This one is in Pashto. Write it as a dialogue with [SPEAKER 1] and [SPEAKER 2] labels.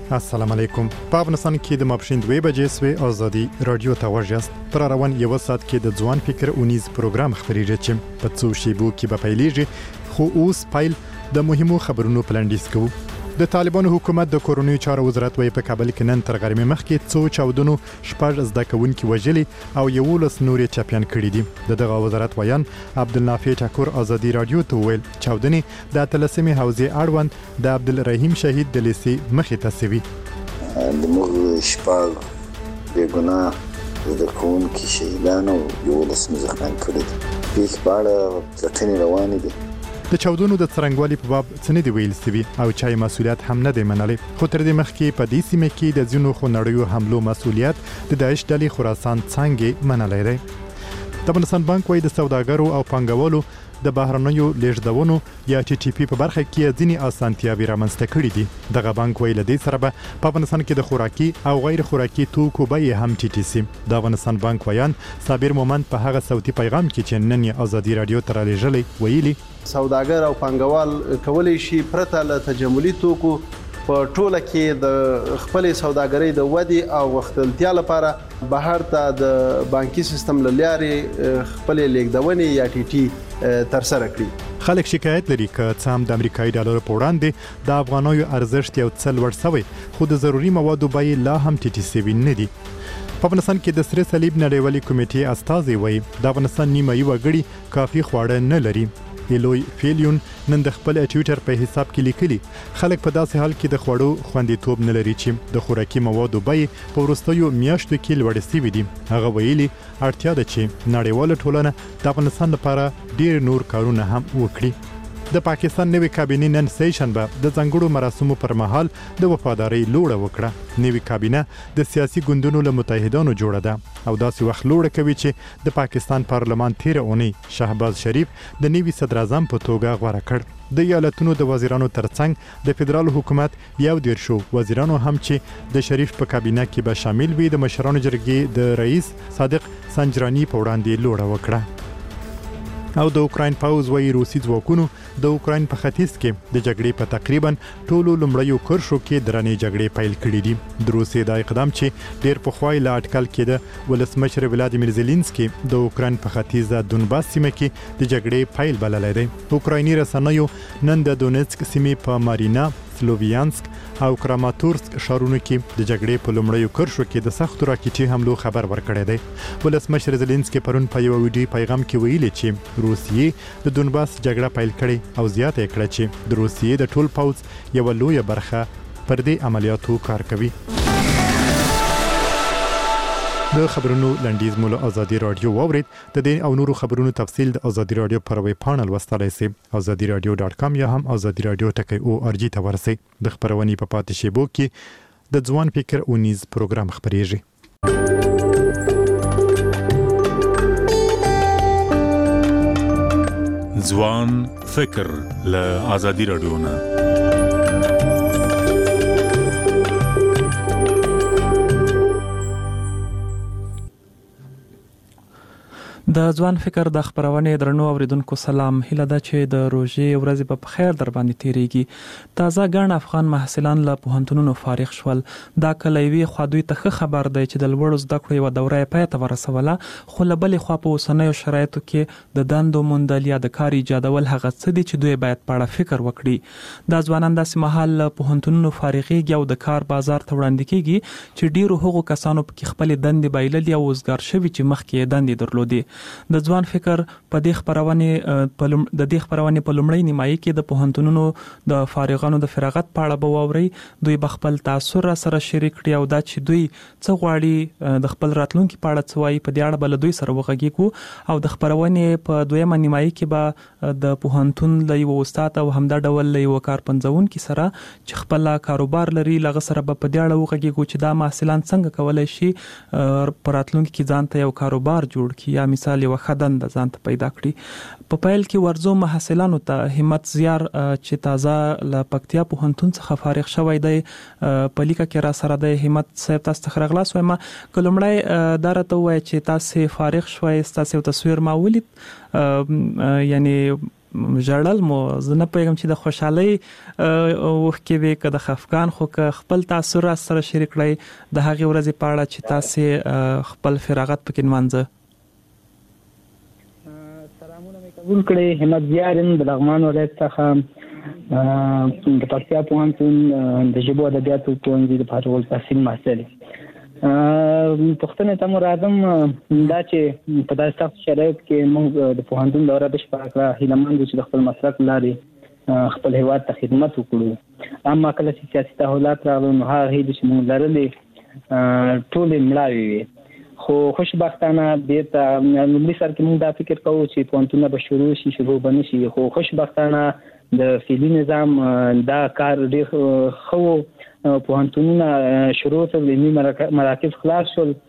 [SPEAKER 1] السلام علیکم. په افغانستان کې د ماپښین 2 بجې سوي ازادي رادیو ته واجست. پر روان یو ساعت کې د ځوان فکر اونیز پروګرام خبرېږي چې په څو شیبو کې به پیلېږي. خو اوس پایل د مهمو خبرونو پلاندیس کوو. د طالبانو حکومت د کورونی چارو وزارت وی په کابل کې نن تر غرمې مخکې څو چاودنو شپږ زده کوونکي وژلي او 11 نورې چاپیان کړي دي. دغه وزارت ویان عبدالنافع ټاکور ازادي رادیو ته ویل چاودنې د تلسمي حوزې اړوند د عبدالرحیم شهید د لیسي مخې ته سوي.
[SPEAKER 2] د موږ شپږ بېګناه د کوونکي شهیدان او 11 زخمیان کړي دي. پیښ په اړه څېړنې روانې دي.
[SPEAKER 1] د چاودنو د څرنګوالي په باب څه نه دی ویل سوي او چای مسولیت هم نه دی منلي. خو تر دې مخکې په دې سیمه کې د ځینو خونړیو حملو مسولیت د داعش ډلې خراسان څنګه منلای دی. د افغانستان بانک وایي د سوداګرو او پانګوالو د بهرنیو لیږدونو یا ټي ټي پی په برخه کې ځینې اسانتیاوې رامنځته کړې دي. دغه بانک وایي له دې سره به په افغانستان کې د خوراکي او غیر خوراکي توکو بیې هم ټیټې سي. د افغانستان بانک ویان صابر مومند په هغه صوتي پیغام کې چې نن یې ازادي رادیو ته رالیږلی ویلي
[SPEAKER 3] سوداګر او پانګوال کولی شي پرته له تجملي توکو په ټوله کې د خپل سوداګرۍ د ودی او غښتلتیا لپاره بهر ته د بانکي سیستم له لارې خپل لیږدونې یا ټي ټي ترسره کړي.
[SPEAKER 1] خلک شکایت لري چې څه هم د امریکایي ډالر په وړاندې د افغانیو ارزښت یو څه لوړ شوی خو د ضروري موادو بیې لا هم ټیټې شوي نه دي. په افغانستان کې د سره صلیب نړیوالې کمیټې استازي وایي د افغانستان نیمایي وګړي کافي خواړه نه لري. ایلوی فیلیون نن د خپل ټویټر په حساب کې لیکلي خلک په داسې حال کې د خوړو خوندیتوب نه لري چې د خوراکي موادو بیې په وروستیو میاشتو کې لوړې شوي دي. هغه ویلي اړتیا ده چې نړیواله ټولنه د افغانستان لپاره ډیر نور کارونه هم وکړي. د پاکستان نوې کابینه نن سه شنبه د ځنګړو مراسمو پر مهال د وفاداری لوړه وکړه. نوې کابینه د سیاسي ګوندونو له متحدانو جوړه ده او داسې وخت لوړه کوي چې د پاکستان پارلمان تیر اونۍ شهباز شریف د نوي صدر اعظم په توګه غوړه کړ. د ایالتونو د وزیرانو ترڅنګ د فدرال حکومت یو دیرشو وزیرانو هم چې د شریف په کابینه کې به شامل وي د مشرانو جرګې د رئیس صادق سنجرانی په وړاندې لوړه وکړه. او د اوکراین پاوز وایي روسي ځواکونو د اوکراین په ختیځ کې د جګړې په تقریبا ټولو لومړیو کرښو کې درنې جګړې پیل کړې دي. د روسي د اقدام چې ډیر پخوای لا اټکل کېده ولسمشر ولادیمیر زيلنسکي د اوکراین په ختیځه دونباس سیمه کې د جګړې پیل بللی دی. اوکرایني رسنیو نن د دونیتسک سیمې په مارینا سلوویانسک او کراماتورسک ښارونو کې د جګړې په لومړیو کرښو کې د سختو راکټي حملو خبر ورکړی دی. ولسمشر زيلنسکي پرون په یو ویډیو پیغام کې ویلي چې روسیې د دونباس جګړه پیل کړې او زیاته کړه چې د روسیې د ټول پوځ یو لویه برخه پر دې عملیاتو کار کوي. د خبرونو لنډیز مول ازادي رادیو واورید. د دې او نورو خبرونو تفصیل د ازادي رادیو پر ویب پاڼل وستلای سي azadiradio.com یا هم azadiradio.org ته ورسئ. د خبرونې په پاتې شیبو کې د ځوان فکر اونیز پروګرام خبرېږي.
[SPEAKER 4] ځوان فکر له ازادي رادیو نه
[SPEAKER 5] د ځوان فکر د خبرونې درنو اوریدونکو سلام. هیله ده چې د روژې ورځې په خیر در باندې تیریږي. تازه ګڼ افغان محصلان له پوهنتونونو فارغ شول. دا کلیوي خو دوی ته خبر دی چې د لوړو زده کړو یو دوره پای ته ورسوله خو له بلې خوا په اوسنیو شرایطو کې د دندو موندل یا د کار ایجادول هغه څه دي چې دوی باید په اړه فکر وکړي. دا ځوانان داسې مهال له پوهنتونونو فارغېږي او د کار بازار ته وړاندې کیږي چې ډیرو هغو کسانو په خپل دندې بایللې او وزګار شوي چې مخکې دندې درلودي. د ځوان فکر په دې خبرونه په لومړی نیمایي کې د پوهنتونونو د فارغانو د فراغت په اړه به واوري. دوی به خپل تاثر سره شریک کړي او دا چې دوی څه غواړي د خپل راتلونکي په اړه څه وایي په دې اړه به له دوی سره وغږیږو. او د خبرونې په دویمه نیمایي کې به د پوهنتون له یو استاد او همدا ډول له یو کارپنځونکي سره چې خپل کاروبار لري لغه سره به په دې اړه وغږیږو چې دا محصلان څنګه کولای شي په راتلونکي کې ځان ته یو کاروبار جوړ کړي یا مثال یو خدن د ځان ته پیدا کړي. په پیل کې ورزو محصلانو ته همت زیار چې تازه له پکتیا پوهنتون څخه فارغ شوی دی په لیکه کې را سره د همت صاحب تاسو ته خغلاس وایم. کلمړی دا راته وایي چې تاسو فارغ شوي تاسو تصویر ما ولید یعنی ژړل مو زه نه پېږم چې د خوشحالي وخت کې که د خفقان خو خپل تاثر سره شریک کړئ د هغه ورځې په اړه چې تاسو خپل فراغت پکې منځه.
[SPEAKER 6] سلامونه مې قبول کړئ. همت زیارم د لغمان ولایت څخه د پکتیا پوهنتون د ژبو ادبیاتو پوهنځي د فارغ التحصیل محصل. پښتنه ته مرادم دا چې په داسې سخت شرایط کې موږ د پوهنتون دوره بشپړه کړه. هیلهمند چې د خپل مسلک لارې خپل هیواد ته خدمت وکړو. اما کله چې سیاسي تحولات راغلل نو هغه هیلې چې موږ لرلې ټولې مړاوې وې. خو خوشبختانه بیرته لومړي سر کې موږ دا فکر کوو چې پوهنتونونه به شروع به نه شي. خو خوشبختانه د فعلي نظام دا کار ډېر ښه و. پوهنتونونه شروع شول، علمي مراکز خلاص شول